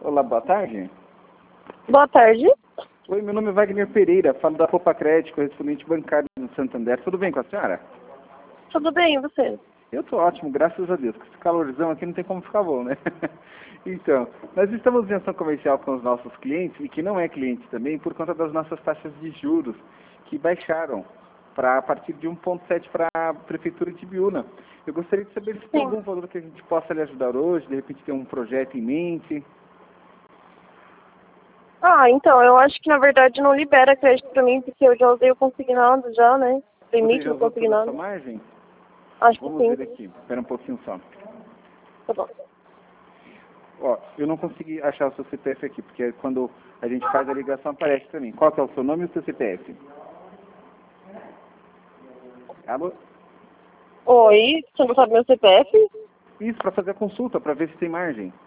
Olá, boa tarde. Boa tarde. Oi, meu nome é Wagner Pereira, falo da Copa Crédito, correspondente bancário do Santander. Tudo bem com a senhora? Tudo bem, e você? Eu tô ótimo, graças a Deus. Com esse calorzão aqui não tem como ficar bom, né? Então, nós estamos em ação comercial com os nossos clientes, e que não é cliente também, por conta das nossas taxas de juros, que baixaram a partir de 1,7 para a Prefeitura de Biúna. Eu gostaria de saber se tem Sim. algum valor que a gente possa lhe ajudar hoje, de repente tem um projeto em mente. Então, eu acho que na verdade não libera crédito pra mim, porque eu já usei o consignado já, né? Você Limite já do usou toda a sua consignado. margem? Acho que Vamos sim. ver aqui. Espera um pouquinho só. Tá bom. Ó, eu não consegui achar o seu CPF aqui, porque quando a gente faz a ligação aparece para mim. Qual que é o seu nome e o seu CPF? Alô? Oi, você não sabe meu CPF? Isso, para fazer a consulta, para ver se tem margem.